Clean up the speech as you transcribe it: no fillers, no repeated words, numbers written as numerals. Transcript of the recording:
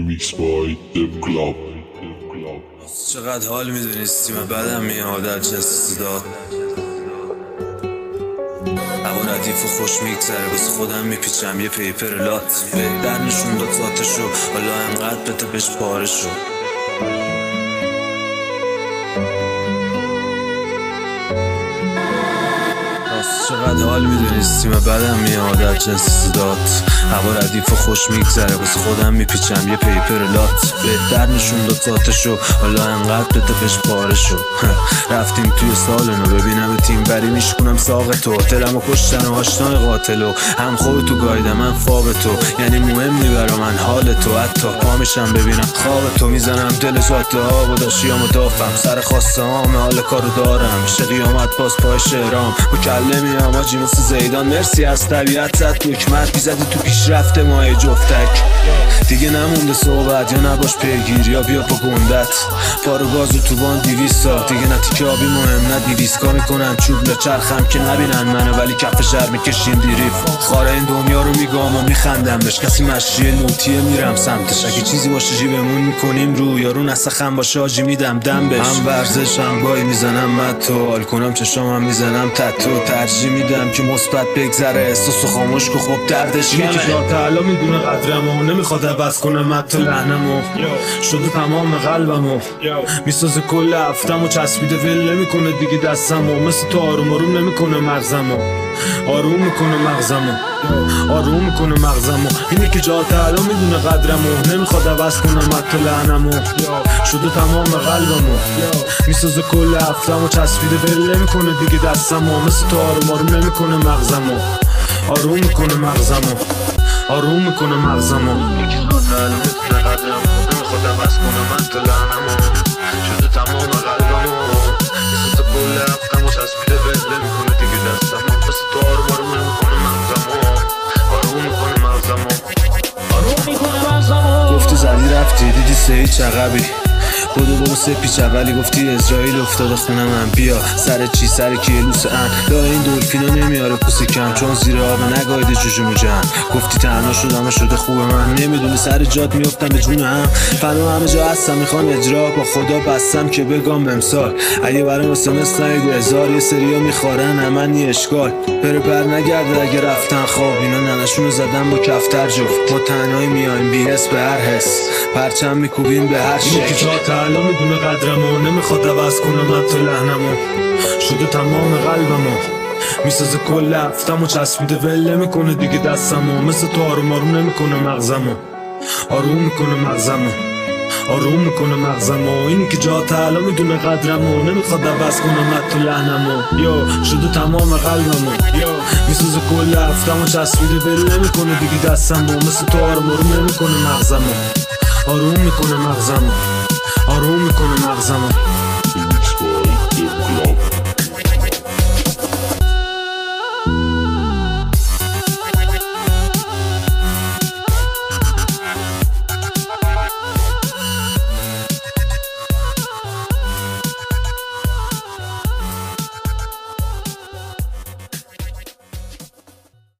Remix by Dev Club. چقدر حال میدونستی من بدم میاد در جنس صدا هوا ردیف و خوش میگذره بس خودم میپیچم یه پیپر لات بهتر نشون داد ذاتشو حالا انقدر بده بهش پاره شو چقدر حال میدونستی من بدم میاد در جنس صدات هوا ردیف و خوش میگذره بس خودم میپیچم یه پیپر لات بهتر نشون داد ذاتشو حالا انقدر بده بهش پاره شو رفتیم توی سالنو ببینم تیم بری میشکنم ساق تو دلمو کشتن و آشنای قاتلو هم خودتو گایدم من فاب تو یعنی مهم نی برا من حال تو حتی پامشم ببینم خواب تو میزنم دل جاده ها و داشیامو دافم سر خواسته هام حال کارو دارم پیش قیامت باز پای شهرام مکلمی آجی مثل زیدان مرسی از طبیعت زد دکمت بیزدی تو پیشرفت ماه جفتک دیگه نمونده صحبت یا نباش پیگیر یا بیا با گندت پارو گازو تو بان 200 سال دیگه نتیکه آبی مهم نه 200 کا میکنن چوب لچرخم که نبینن منو ولی کف شهر میکشیم دیریف خاره این دنیا رو میگام و میخندم بهش کسی مشی نوتیه میرم سمتش اگه چیزی باشه جیبمون میکنیم رو یارو نسخم باشه آجی میدم دم بهش هم ورزش هم بای میزنم متو حال کنم چشامم میزنم تتو ترجیح میدم که مثبت بگذره احساسو خاموش که خب دردش اینه که تعالی میدونه قدرمو نمیخواد عوض کنه مت لحنمو شده تمام قلبمو میسازه کل هفتمو چسبیده ول نمیکنه دیگه دستمو مثل تو آروم آروم نمیکنه مغزمو آروم میکنه مغزمو آروم میکنه مغزمو اینه که جا تعالی میدونه قدرمو نمیخواد عوض کنه مت لحنمو شده تمام قلبمو میسازه کل هفتمو چسبیده ول نمیکنه دیگه دستمو مثل تو آروم آروم نمیکنه مغزمو آروم میکنه مغزمو آروم میکنه مغزمو یکی جا تعالی میدونه قدرمو نمیخواد عوض کنه مت لحنمو شده تمام قلبمو میسازه کل هفتمو چسبیده ول نمیکنه دیگه دستمو مثل تو آروم آروم نمیکنه مغزمو آروم میکنه مغزمو آروم میکنه مغزمو گفتی زدی رفتی دیدی سه چقبی خودو بابا سپیچ اولی گفتی اسرائیل افتاده خونه من بیا سر چی سر کیه لوس ان لا این دولفینا نمیاره پوست کم چون زیر آب نگایده جوجو جمع گفتی تنها شدم و شده خوبه من نمیدونی سر جات میافتم به جون هم فنو همه جا هستم میخوان اجرا با خدا بستم که بگم امسال اگه برام اسمس نگه هزار یه سریا میخوارن همن یه اشکال بره بر نگرده اگه رفتن خواب اینا ننشونو زدن با کفتر جفت ما تنهایی میایم بی حس به هر حس پرچم میکوبیم به هر شکل تعالی میدونه قدرمو نمیخواد عوض کنه مت لحنمو شده تمام قلبمو میسازه کل هفتمو چسبیده ول نمیکنه دیگه دستمو مثل تو آروم آروم نمیکنه مغزمو آروم میکنه مغزمو آروم میکنه مغزمو اینی که جا تعالی میدونه قدرمو نمیخواد عوض کنه مت لحنمو شده تمام قلبمو میسازه کل هفتمو چسبیده ول نمیکنه دیگه دستمو مثل تو آروم آروم نمیکنه مغزمو آروم میکنه مغزمو آروم میکنه مغزمو